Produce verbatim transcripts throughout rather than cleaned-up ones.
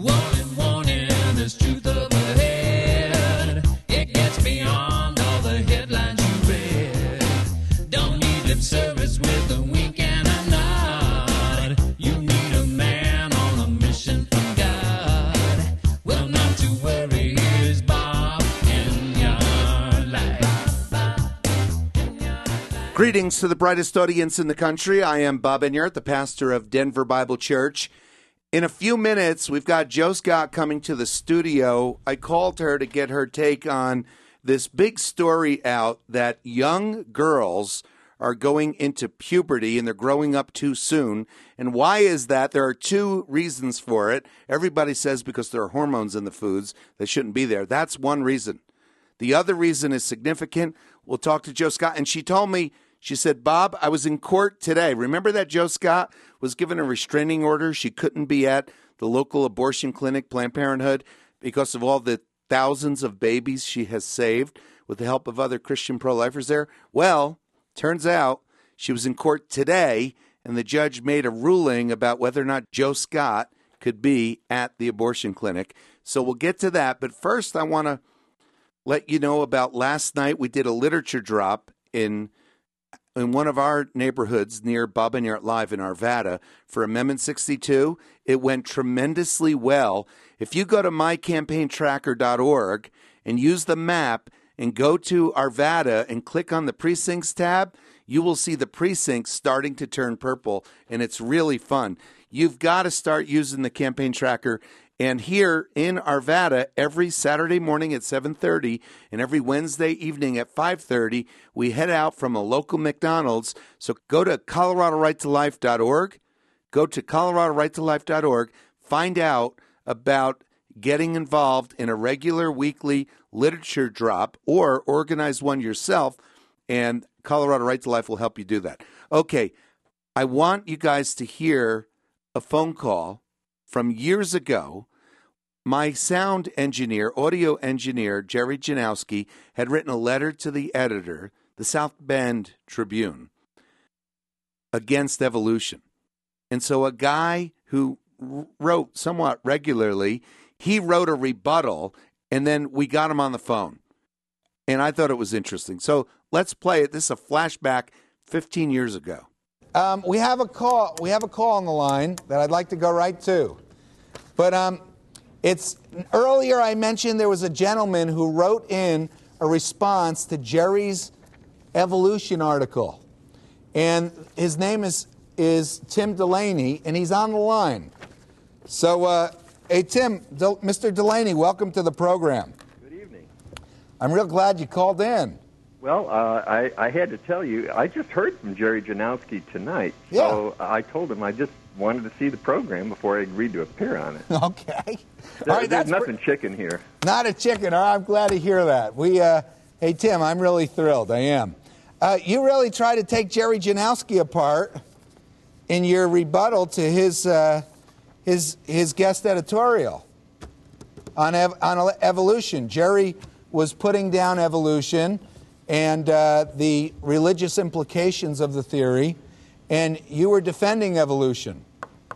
Warning, warning, there's truth up ahead. It gets beyond all the headlines you read. Don't need lip service with a wink and a nod. You need a man on a mission from God. Well, not to worry, here's Bob in your life. Greetings to the brightest audience in the country. I am Bob Enyart, the pastor of Denver Bible Church. In a few minutes, we've got Joe Scott coming to the studio. I called her to get her take on this big story out that young girls are going into puberty and they're growing up too soon. And why is that? There are two reasons for it. Everybody says because there are hormones in the foods that shouldn't be there. That's one reason. The other reason is significant. We'll talk to Joe Scott. And she told me, she said, Bob, I was in court today. Remember that Joe Scott was given a restraining order? She couldn't be at the local abortion clinic, Planned Parenthood, because of all the thousands of babies she has saved with the help of other Christian pro-lifers there. Well, turns out she was in court today, and the judge made a ruling about whether or not Joe Scott could be at the abortion clinic. So we'll get to that. But first, I want to let you know about last night. We did a literature drop in in one of our neighborhoods near Bob Enyart Live in Arvada for Amendment sixty-two. It went tremendously well. If you go to my campaign tracker dot org and use the map and go to Arvada and click on the precincts tab, you will see the precincts starting to turn purple, and it's really fun. You've got to start using the campaign tracker. And here in Arvada, every Saturday morning at seven thirty and every Wednesday evening at five thirty, we head out from a local McDonald's. So go to Colorado Right to Life dot org. Go to Colorado Right to Life dot org. Find out about getting involved in a regular weekly literature drop or organize one yourself, and Colorado Right to Life will help you do that. Okay, I want you guys to hear a phone call from years ago. My sound engineer, audio engineer, Jerry Janowski, had written a letter to the editor, the South Bend Tribune, against evolution. And so a guy who wrote somewhat regularly, he wrote a rebuttal, and then we got him on the phone. And I thought it was interesting. So let's play it. This is a flashback fifteen years ago. Um, we have a call. We have a call on the line that I'd like to go right to. But um, it's earlier I mentioned there was a gentleman who wrote in a response to Jerry's evolution article, and his name is is Tim Delaney, and he's on the line. So, uh, hey Tim, De- Mister Delaney, welcome to the program. Good evening. I'm real glad you called in. Well, uh, I, I had to tell you, I just heard from Jerry Janowski tonight, so Yeah. I told him I just wanted to see the program before I agreed to appear on it. Okay. There, All right, there's that's nothing pre- chicken here. Not a chicken. All right, I'm glad to hear that. We, uh, hey Tim, I'm really thrilled. I am. Uh, you really try to take Jerry Janowski apart in your rebuttal to his uh, his his guest editorial on ev- on evolution. Jerry was putting down evolution and uh, the religious implications of the theory, and you were defending evolution.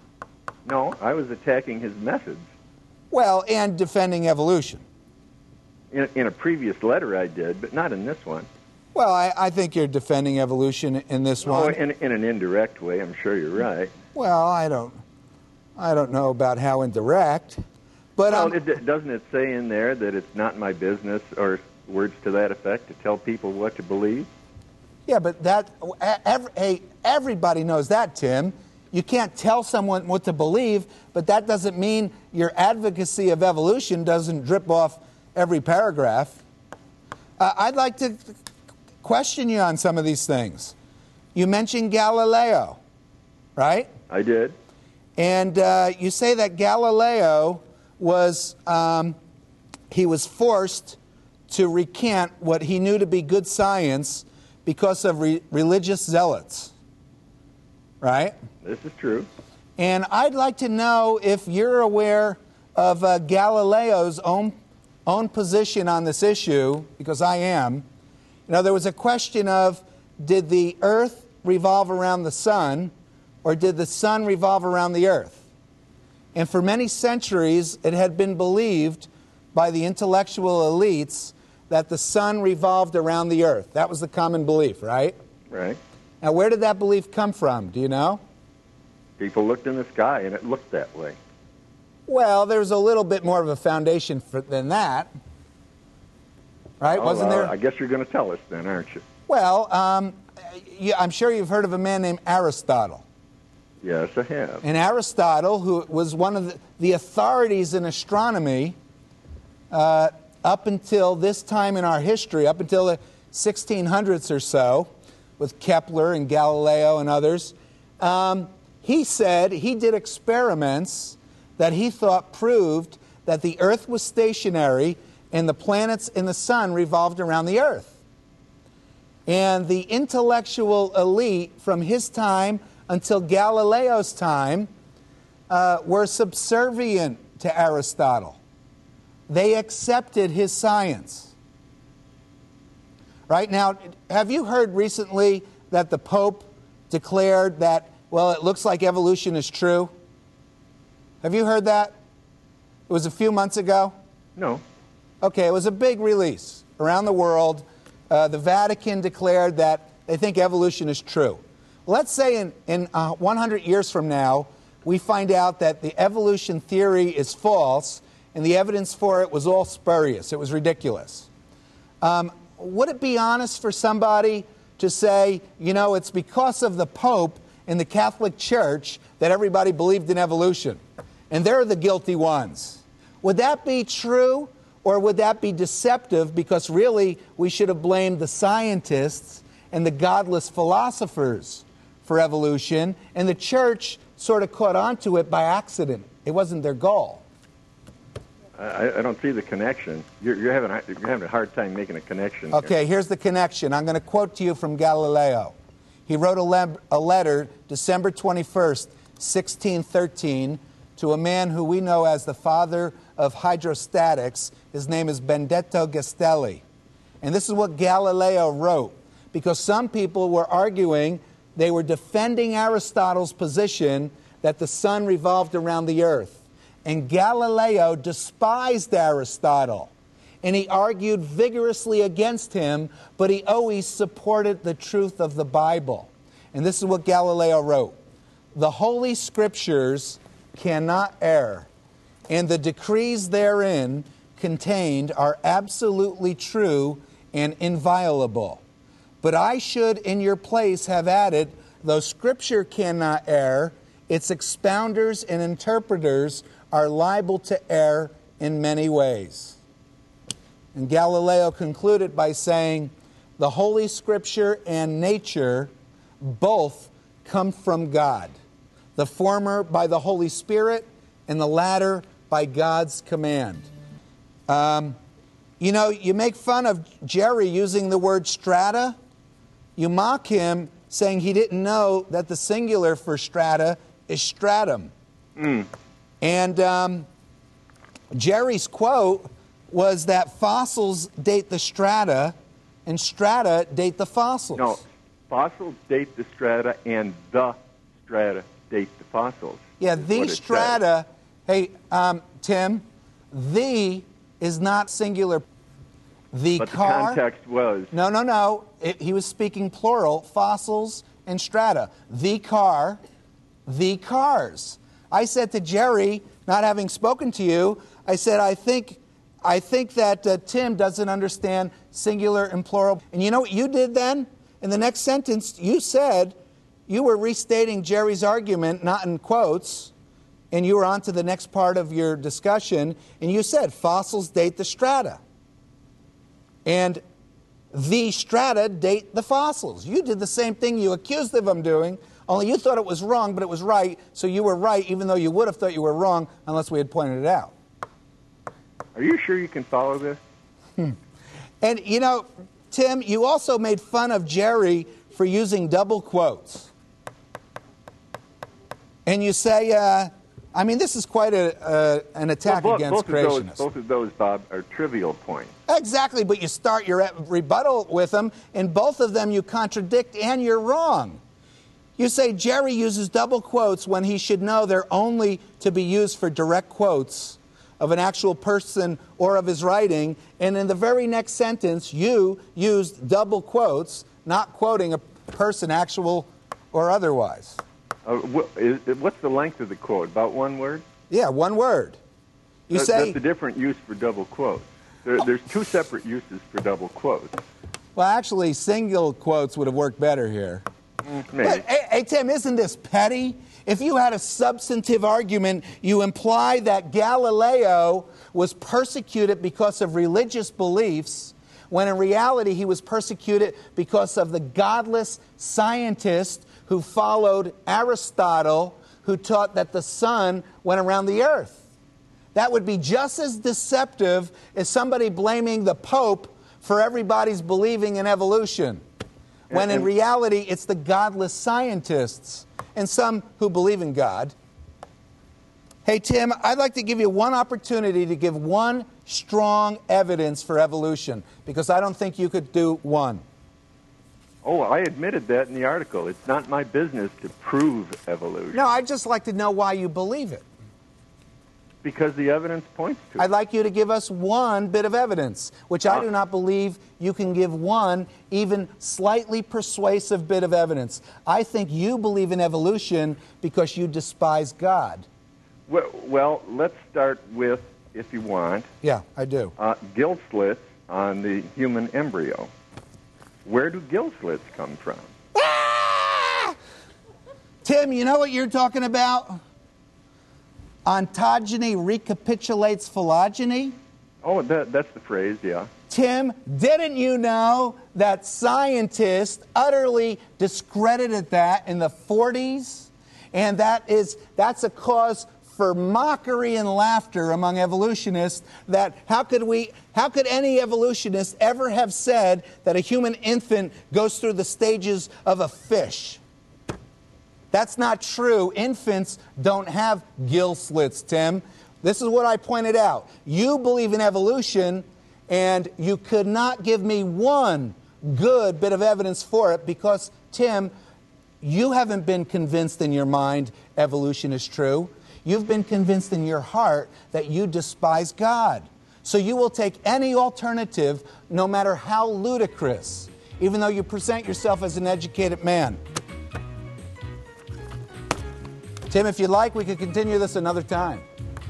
No, I was attacking his methods. Well, and defending evolution. In, in a previous letter I did, but not in this one. Well, I, I think you're defending evolution in this Oh, one. in, in an indirect way, I'm sure you're right. Well, I don't, I don't know about how indirect, but Well, um, it, doesn't it say in there that it's not my business, or words to that effect, to tell people what to believe? yeah, but that, every, hey, everybody knows that, Tim. You can't tell someone what to believe, but that doesn't mean your advocacy of evolution doesn't drip off every paragraph. Uh, I'd like to question you on some of these things. You mentioned Galileo, right? I did. And uh, you say that Galileo was, um, he was forced to recant what he knew to be good science because of re- religious zealots, right? This is true. And I'd like to know if you're aware of uh, Galileo's own, own position on this issue, because I am. You know, there was a question of, did the earth revolve around the sun, or did the sun revolve around the earth? And for many centuries, it had been believed by the intellectual elites that the sun revolved around the earth. That was the common belief, right? Right. Now, where did that belief come from? Do you know? People looked in the sky, and it looked that way. Well, there's a little bit more of a foundation for, than that, right? Oh, Wasn't uh, there? I guess you're going to tell us then, aren't you? Well, um, you, I'm sure you've heard of a man named Aristotle. Yes, I have. And Aristotle, who was one of the, the authorities in astronomy uh, up until this time in our history, up until the sixteen hundreds or so, with Kepler and Galileo and others, um, he said he did experiments that he thought proved that the Earth was stationary and the planets in the sun revolved around the Earth. And the intellectual elite from his time until Galileo's time uh, were subservient to Aristotle. They accepted his science. Right now, have you heard recently that the Pope declared that, well, it looks like evolution is true? Have you heard that? It was a few months ago. No. Okay, it was a big release around the world. Uh, the Vatican declared that they think evolution is true. Let's say in, in uh, one hundred years from now, we find out that the evolution theory is false and the evidence for it was all spurious. It was ridiculous. Um, would it be honest for somebody to say, you know, it's because of the Pope in the Catholic Church that everybody believed in evolution, and they're the guilty ones? Would that be true, or would that be deceptive, because really we should have blamed the scientists and the godless philosophers for evolution, and the church sort of caught onto it by accident? It wasn't their goal. I, I don't see the connection. You're, you're, having, a- you're having a hard time making a connection. Okay, here's the connection. I'm going to quote to you from Galileo. He wrote a, le- a letter December twenty-first, sixteen thirteen, to a man who we know as the father of hydrostatics. His name is Benedetto Castelli. And this is what Galileo wrote, because some people were arguing, they were defending Aristotle's position that the sun revolved around the earth. And Galileo despised Aristotle, and he argued vigorously against him, but he always supported the truth of the Bible. And this is what Galileo wrote: "The Holy Scriptures cannot err, and the decrees therein contained are absolutely true and inviolable. But I should in your place have added, though Scripture cannot err, its expounders and interpreters are liable to err in many ways." And Galileo concluded by saying, the Holy Scripture and nature both come from God, the former by the Holy Spirit and the latter by God's command. Um, you know, you make fun of Jerry using the word strata. You mock him saying he didn't know that the singular for strata is stratum. Mm. And um, Jerry's quote was that fossils date the strata and strata date the fossils. No, fossils date the strata, and the strata date the fossils. Yeah, is the what it strata. Hey, um, Tim, the is not singular. The But car. the context was. No, no, no. It, he was speaking plural, fossils and strata. The car, the cars. I said to Jerry, not having spoken to you, I said, I think, I think that uh, Tim doesn't understand singular and plural. And you know what you did then? In the next sentence, you said you were restating Jerry's argument, not in quotes, and you were on to the next part of your discussion, and you said fossils date the strata. And the strata date the fossils. You did the same thing you accused of them doing, only you thought it was wrong, but it was right, so you were right, even though you would have thought you were wrong unless we had pointed it out. Are you sure you can follow this? Hmm. And, you know, Tim, you also made fun of Jerry for using double quotes. And you say, uh, I mean, this is quite a, uh, an attack Well, both, against both of those, creationists. both of those, Bob, are trivial points. Exactly, but you start your rebuttal with them, and both of them you contradict, and you're wrong. You say Jerry uses double quotes when he should know they're only to be used for direct quotes of an actual person or of his writing. And in the very next sentence, you used double quotes, not quoting a person, actual or otherwise. Uh, what, is, what's the length of the quote? About one word? Yeah, one word. You that, say... That's a different use for double quotes. There, there's two separate uses for double quotes. Well, actually, single quotes would have worked better here. Mm, maybe. But, hey, hey, Tim, isn't this petty? If you had a substantive argument, you imply that Galileo was persecuted because of religious beliefs, when in reality he was persecuted because of the godless scientist who followed Aristotle, who taught that the sun went around the earth. That would be just as deceptive as somebody blaming the Pope for everybody's believing in evolution, when in reality it's the godless scientists and some who believe in God. Hey, Tim, I'd like to give you one opportunity to give one strong evidence for evolution, because I don't think you could do one. Oh, I admitted that in the article. It's not my business to prove evolution. No, I'd just like to know why you believe it. Because the evidence points to it. I'd like you to give us one bit of evidence, which I do not believe you can give one even slightly persuasive bit of evidence. I think you believe in evolution because you despise God. Well, well let's start with, if you want, Yeah, I do. uh, gill slits on the human embryo. Where do gill slits come from? Ah! Tim, you know what you're talking about? Ontogeny recapitulates phylogeny? Oh, that, that's the phrase, yeah. Tim, didn't you know that scientists utterly discredited that in the forties? And that is, that's a cause for mockery and laughter among evolutionists, that how could we, how could any evolutionist ever have said that a human infant goes through the stages of a fish? That's not true. Infants don't have gill slits, Tim. This is what I pointed out. You believe in evolution, and you could not give me one good bit of evidence for it because, Tim, you haven't been convinced in your mind evolution is true. You've been convinced in your heart that you despise God. So you will take any alternative, no matter how ludicrous, even though you present yourself as an educated man. Tim, if you'd like, we could continue this another time.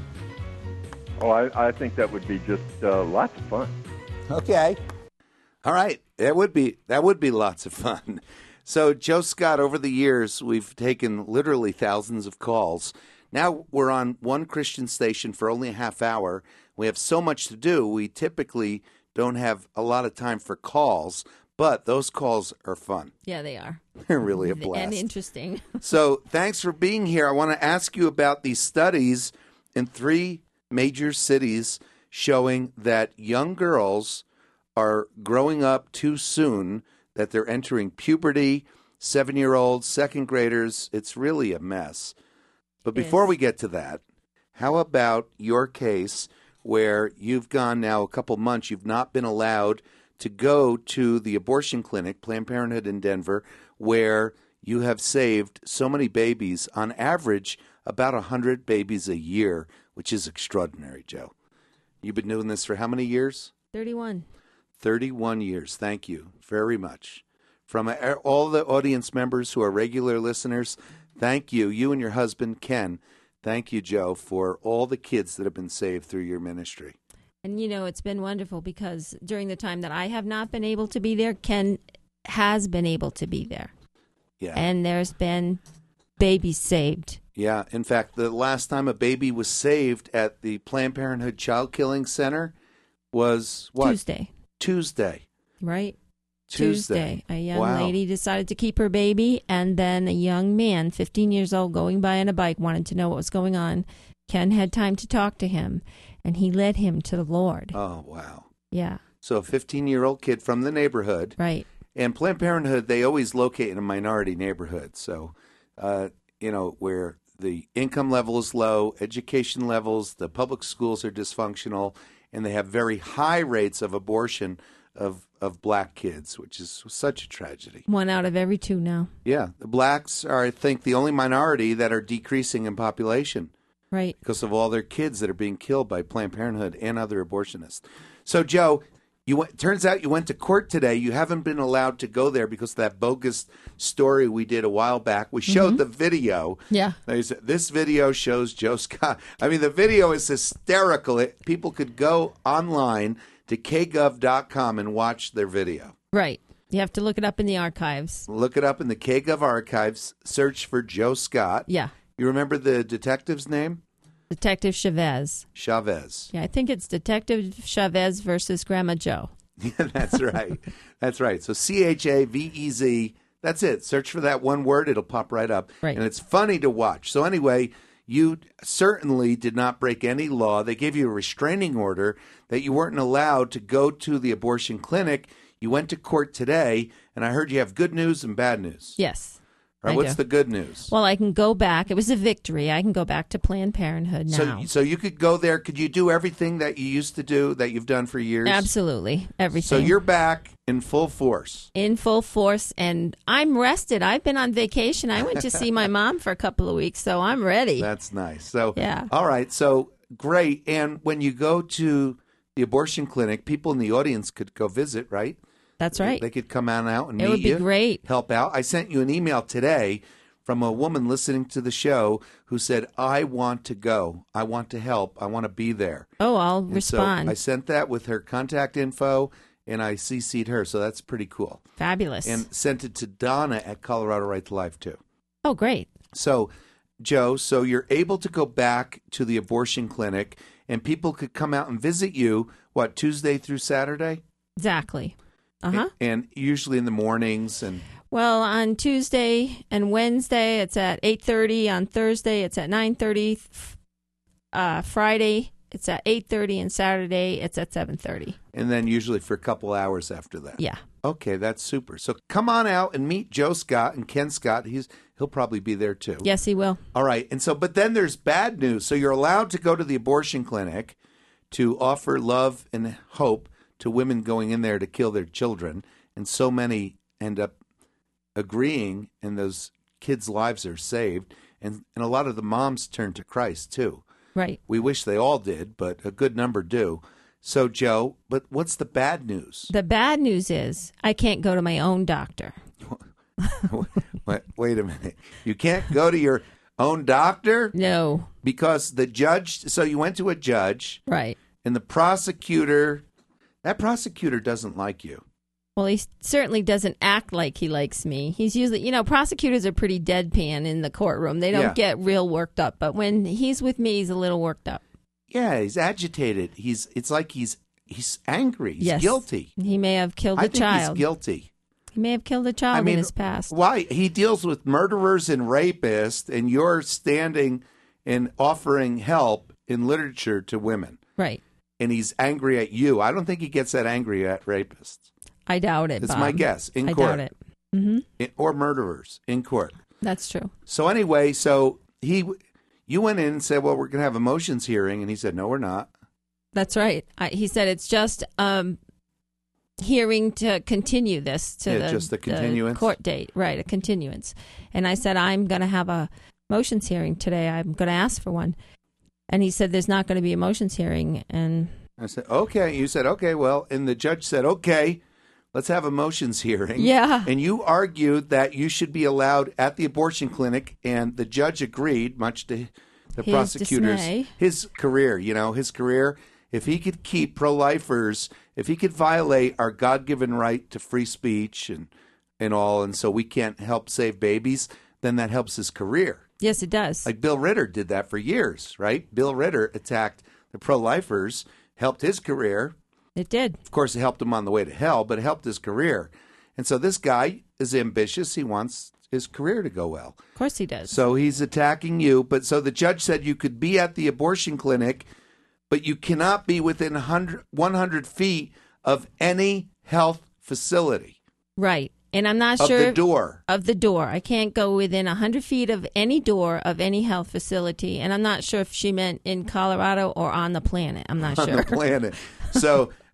Oh, I, I think that would be just uh, lots of fun. Okay. All right, that would be that would be lots of fun. So, Joe Scott, over the years, we've taken literally thousands of calls. Now we're on one Christian station for only a half hour. We have so much to do. We typically don't have a lot of time for calls, but those calls are fun. Yeah, they are. They're really a blast. And interesting. So thanks for being here. I want to ask you about these studies in three major cities showing that young girls are growing up too soon, that they're entering puberty, seven-year-olds, second graders. It's really a mess. But before Yes. we get to that, how about your case where you've gone now a couple months, you've not been allowed to go to the abortion clinic, Planned Parenthood in Denver, where you have saved so many babies, on average about one hundred babies a year, which is extraordinary, Joe. You've been doing this for how many years? thirty-one. thirty-one years. Thank you very much. From uh, all the audience members who are regular listeners, thank you. You and your husband, Ken. Thank you, Joe, for all the kids that have been saved through your ministry. And, you know, it's been wonderful because during the time that I have not been able to be there, Ken has been able to be there. Yeah. And there's been babies saved. Yeah. In fact, the last time a baby was saved at the Planned Parenthood Child Killing Center was what? Tuesday. Tuesday. Right? Tuesday. A young Wow. lady decided to keep her baby, and then a young man, fifteen years old, going by on a bike, wanted to know what was going on. Ken had time to talk to him, and he led him to the Lord. Oh, wow. Yeah. So a fifteen-year-old kid from the neighborhood. Right. And Planned Parenthood, they always locate in a minority neighborhood. So, uh, you know, where the income level is low, education levels, the public schools are dysfunctional, and they have very high rates of abortion of, of black kids, which is such a tragedy. One out of every two now. Yeah, the blacks are, I think, the only minority that are decreasing in population Right. because of all their kids that are being killed by Planned Parenthood and other abortionists. So, Joe, you went, turns out you went to court today. You haven't been allowed to go there because of that bogus story we did a while back. We showed the video. Yeah. They said, this video shows Joe Scott. I mean, the video is hysterical. It, people could go online to k gov dot com and watch their video. Right. You have to look it up in the archives. Look it up in the KGov archives. Search for Joe Scott. Yeah. You remember the detective's name? Detective Chavez. Chavez. Yeah, I think it's Detective Chavez versus Grandma Joe. Yeah, that's right. That's right. So C H A V E Z. That's it. Search for that one word. It'll pop right up. Right. And it's funny to watch. So anyway, you certainly did not break any law. They gave you a restraining order that you weren't allowed to go to the abortion clinic. You went to court today, and I heard you have good news and bad news. Yes. All right, I what's do. the good news? Well, I can go back. It was a victory. I can go back to Planned Parenthood now. So, so you could go there. Could you do everything that you used to do that you've done for years? Absolutely. Everything. So you're back in full force. in full force, and I'm rested. I've been on vacation. I went to see my mom for a couple of weeks, so I'm ready. That's nice. So, Yeah. all right. So great. And when you go to the abortion clinic, people in the audience could go visit, right? That's right. They could come on out and It meet would be you, great. help out. I sent you an email today from a woman listening to the show who said, I want to go. I want to help. I want to be there. Oh, I'll And respond. So I sent that with her contact info, and I C C'd her. So that's pretty cool. Fabulous. And sent it to Donna at Colorado Right to Life, too. oh, great. So, Joe, so you're able to go back to the abortion clinic, and people could come out and visit you, what, Tuesday through Saturday? Exactly. Uh-huh. And usually in the mornings. And Well, on Tuesday and Wednesday, it's at eight thirty. On Thursday, it's at nine thirty. Uh, Friday, it's at eight thirty. And Saturday, it's at seven thirty. and then usually for a couple hours after that. Yeah. Okay, that's super. So come on out and meet Joe Scott and Ken Scott. He's he'll probably be there too. Yes, he will. All right. And so, but then there's bad news. So you're allowed to go to the abortion clinic to offer love and hope to women going in there to kill their children. And so many end up agreeing, and those kids' lives are saved. And, and a lot of the moms turn to Christ too. Right. We wish they all did, but a good number do. So, Joe, but what's the bad news? The bad news is I can't go to my own doctor. wait, wait a minute. You can't go to your own doctor No. because the judge, so you went to a judge, Right. and the prosecutor, that prosecutor doesn't like you. Well, he certainly doesn't act like he likes me. He's usually, you know, prosecutors are pretty deadpan in the courtroom. They don't Yeah. get real worked up. But when he's with me, he's a little worked up. Yeah, he's agitated. He's it's like he's he's angry. He's Yes. guilty. He may have killed I a think child. he's guilty. He may have killed a child I mean, in his past. Why? He deals with murderers and rapists, and you're standing and offering help in literature to women, Right. and he's angry at you. I don't think he gets that angry at rapists. I doubt it. It's Bob. my guess. In I court. doubt it. hmm In- or murderers in court. That's true. So anyway, so he, you went in and said, well, we're going to have a motions hearing, and he said, no, we're not. That's right. I, he said it's just um, hearing to continue this to Yeah, the, just the the continuance. court date. Right, a continuance. And I said, I'm going to have a motions hearing today. I'm going to ask for one. And he said, there's not going to be a motions hearing. And I said, okay. You said, okay, well, and the judge said, okay, let's have a motions hearing. Yeah. And you argued that you should be allowed at the abortion clinic, and the judge agreed, much to the His prosecutor's, dismay. his career, you know, his career. If he could keep pro-lifers, if he could violate our God-given right to free speech and, and all, and so we can't help save babies, then that helps his career. yes, it does. Like Bill Ritter did that for years, right? Bill Ritter attacked the pro-lifers, helped his career. it did. Of course, it helped him on the way to hell, but it helped his career. And so this guy is ambitious. He wants his career to go well. Of course he does. So he's attacking you. But so the judge said you could be at the abortion clinic, but you cannot be within one hundred, one hundred feet of any health facility, right. And I'm not of sure the if- door. of the door. I can't go within one hundred feet of any door of any health facility. And I'm not sure if she meant in Colorado or on the planet. I'm not on sure. the planet. So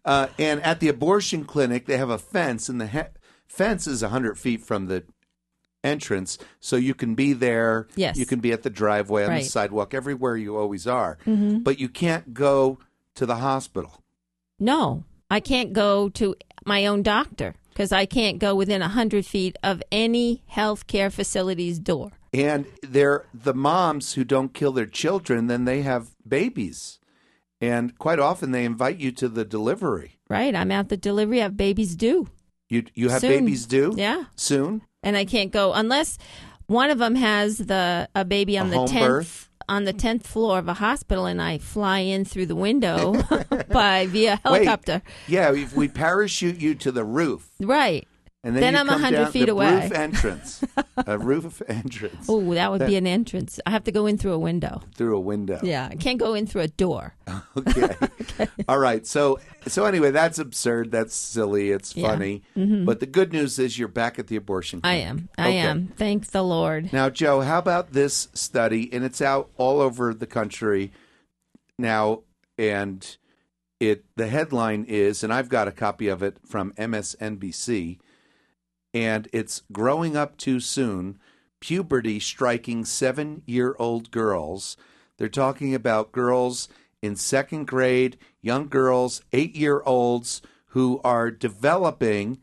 Uh, and at the abortion clinic, they have a fence, and the he- fence is one hundred feet from the entrance, so you can be there. Yes. You can be at the driveway, on Right. the sidewalk, everywhere you always are. Mm-hmm. But you can't go to the hospital. No, I can't go to my own doctor because I can't go within one hundred feet of any healthcare facility's door. And they're the moms who don't kill their children, then they have babies. And quite often they invite you to the delivery. Right? I'm at the delivery. I have babies due. You you have Soon. babies due? Yeah. Soon? And I can't go unless one of them has the a baby on A the home tenth birth? on the tenth floor of a hospital, and I fly in through the window by via helicopter. Wait, yeah, we, we parachute you to the roof. Right. And then, Then you I'm come one hundred down feet the away. roof entrance. A roof entrance Oh, that would be an entrance. I have to go in through a window. through a window. Yeah, I can't go in through a door. Okay. All right. So so anyway, that's absurd. That's silly. It's Yeah. funny. But the good news is you're back at the abortion I clinic. am. I Okay. am. Thank the Lord. Now, Joe, how about this study? And it's out all over the country now. And it the headline is, and I've got a copy of it from M S N B C, and it's Growing Up Too Soon, Puberty Striking Seven-Year-Old Girls. They're talking about girls in second grade, young girls, eight-year-olds, who are developing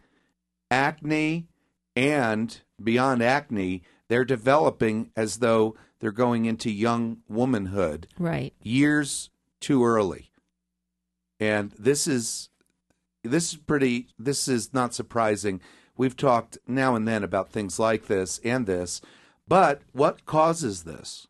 acne, and beyond acne, they're developing as though they're going into young womanhood Right. years too early. And this is this is pretty this is not surprising. We've talked now and then about things like this and this, but what causes this?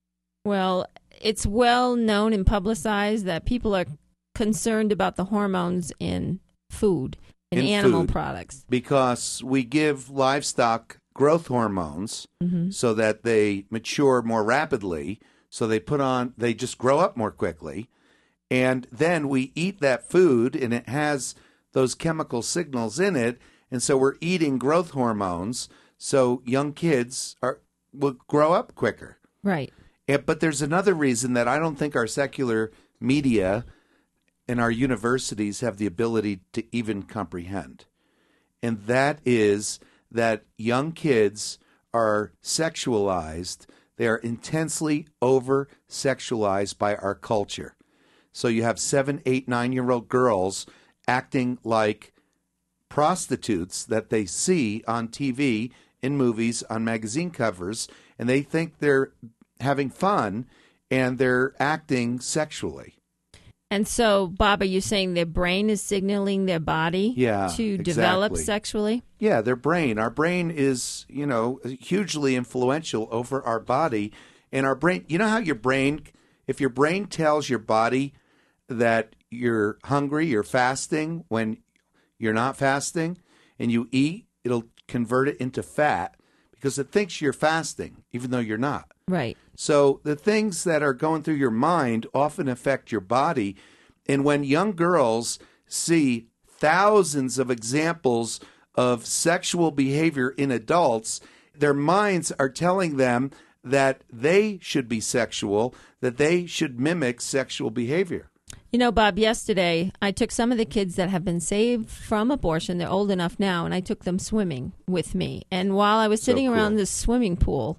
Well, it's well known and publicized that people are concerned about the hormones in food, in, In animal food. products. Because we give livestock growth hormones Mm-hmm. so that they mature more rapidly, so they put on they just grow up more quickly. And then we eat that food and it has those chemical signals in it, and so we're eating growth hormones so young kids are will grow up quicker. Right. Yeah, but there's another reason that I don't think our secular media and our universities have the ability to even comprehend. And that is that young kids are sexualized. They are intensely over-sexualized by our culture. So you have seven, eight, nine-year-old girls acting like prostitutes that they see on T V, in movies, on magazine covers, and they think they're having fun, and they're acting sexually. And so, Bob, are you saying their brain is signaling their body Yeah, to develop exactly. sexually? Yeah, their brain. Our brain is, you know, hugely influential over our body. And our brain, you know how your brain, if your brain tells your body that you're hungry, you're fasting when you're not fasting, and you eat, it'll convert it into fat because it thinks you're fasting, even though you're not. Right. So the things that are going through your mind often affect your body. And when young girls see thousands of examples of sexual behavior in adults, their minds are telling them that they should be sexual, that they should mimic sexual behavior. You know, Bob, yesterday I took some of the kids that have been saved from abortion. They're old enough now, and I took them swimming with me. And while I was So sitting cool. around this swimming pool,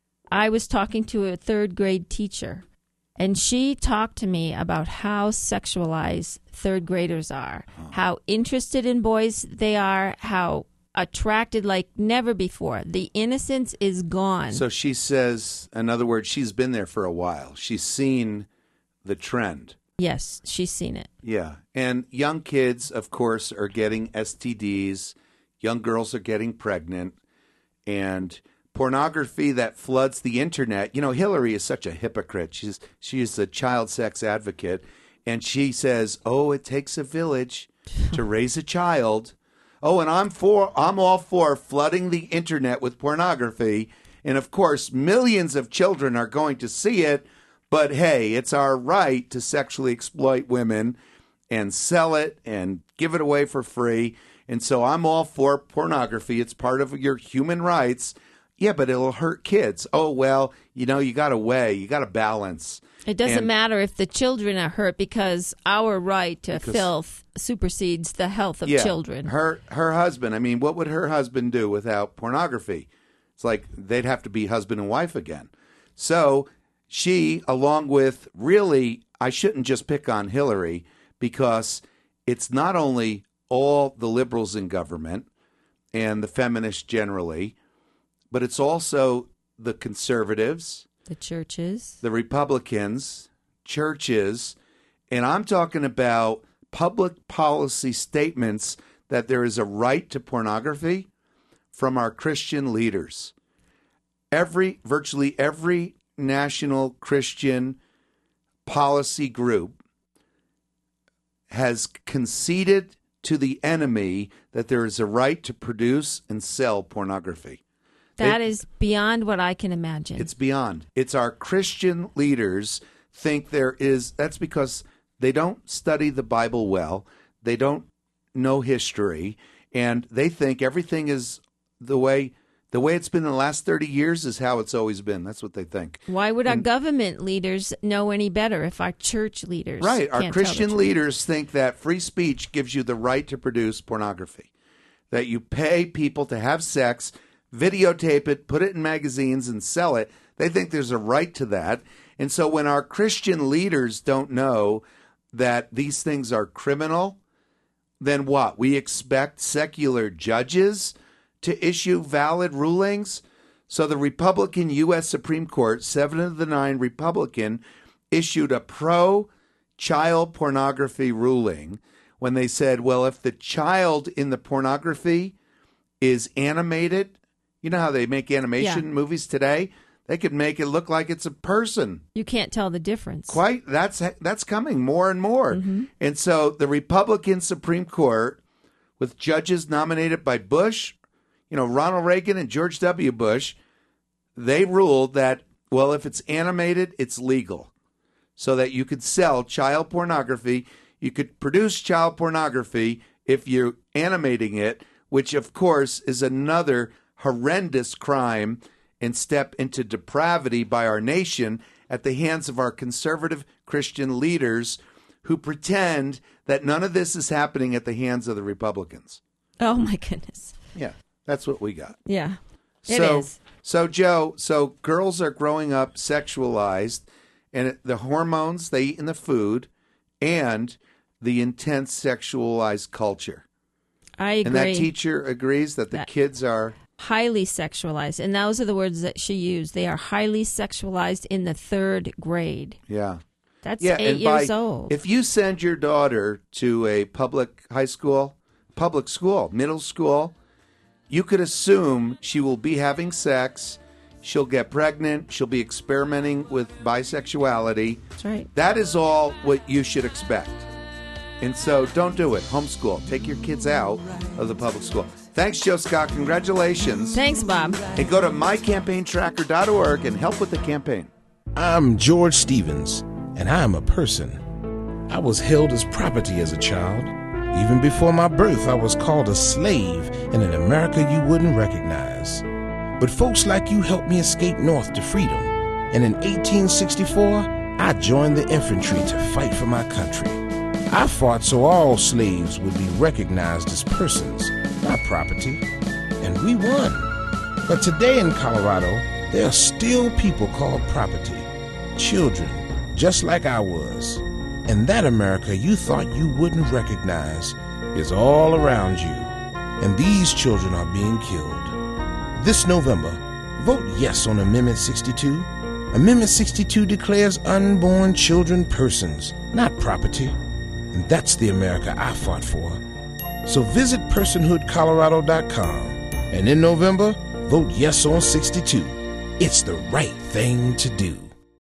I was talking to a third grade teacher, and she talked to me about how sexualized third graders are, how interested in boys they are, how attracted like never before. The innocence is gone. So she says, in other words, she's been there for a while. She's seen the trend. Yes, she's seen it. Yeah. And young kids, of course, are getting S T Ds. Young girls are getting pregnant. And pornography that floods the internet. You know, Hillary is such a hypocrite. She's she's a child sex advocate. And she says, oh, it takes a village to raise a child. Oh, and I'm for I'm all for flooding the internet with pornography. And of course, millions of children are going to see it. But hey, it's our right to sexually exploit women and sell it and give it away for free. And so I'm all for pornography. It's part of your human rights. Yeah, but it'll hurt kids. Oh, well, you know, you got to weigh, you got to balance. It doesn't And- matter if the children are hurt because our right to Because- filth supersedes the health of Yeah, children. Her her husband. I mean, what would her husband do without pornography? It's like they'd have to be husband and wife again. So she, along with really, I shouldn't just pick on Hillary because it's not only all the liberals in government and the feminists generally, but it's also the conservatives, The churches. the Republicans, churches, and I'm talking about public policy statements that there is a right to pornography from our Christian leaders. Every, virtually every national Christian policy group has conceded to the enemy that there is a right to produce and sell pornography. That They- is beyond what I can imagine. It's beyond. It's our Christian leaders think there is. That's because they don't study the Bible well. They don't know history, and they think everything is the way the way it's been in the last thirty years is how it's always been. That's what they think. Why would our government leaders know any better if our church leaders Right. Our can't tell the Christian truth? leaders think that free speech gives you the right to produce pornography, that you pay people to have sex, videotape it, put it in magazines, and sell it. They think there's a right to that. And so when our Christian leaders don't know that these things are criminal, then what? We expect secular judges to issue valid rulings? So the Republican U S Supreme Court, seven of the nine Republican, issued a pro-child pornography ruling when they said, well, if the child in the pornography is animated, you know how they make animation Yeah. movies today? They could make it look like it's a person. You can't tell the difference. Quite, that's that's coming more and more. Mm-hmm. And so the Republican Supreme Court, with judges nominated by Bush, you know, Ronald Reagan and George W. Bush, they ruled that, well, if it's animated, it's legal. So that you could sell child pornography. You could produce child pornography if you're animating it, which, of course, is another horrendous crime and step into depravity by our nation at the hands of our conservative Christian leaders who pretend that none of this is happening at the hands of the Republicans. Oh, my goodness. Yeah, that's what we got. Yeah, it so, is. So, Joe, so girls are growing up sexualized, and it- the hormones they eat in the food and the intense sexualized culture. I agree. And that teacher agrees that the That- kids are... Highly sexualized. And those are the words that she used. They are highly sexualized in the third grade. Yeah. That's Yeah, eight and by, years old. if you send your daughter to a public high school, public school, middle school, you could assume she will be having sex, she'll get pregnant, she'll be experimenting with bisexuality. That's right. That is all what you should expect. And so don't do it. Homeschool. Take your kids out of the public school. Thanks, Joe Scott. Congratulations. Thanks, Bob. And go to my campaign tracker dot org and help with the campaign. I'm George Stevens, and I am a person. I was held as property as a child. Even before my birth, I was called a slave in an America you wouldn't recognize. But folks like you helped me escape north to freedom. And in eighteen sixty-four, I joined the infantry to fight for my country. I fought so all slaves would be recognized as persons, not property. And we won. But today in Colorado, there are still people called property. Children, just like I was. And that America you thought you wouldn't recognize is all around you. And these children are being killed. This November, vote yes on Amendment sixty-two. Amendment sixty-two declares unborn children persons, not property. And that's the America I fought for. So visit personhood colorado dot com. And in November, vote yes on sixty-two. It's the right thing to do.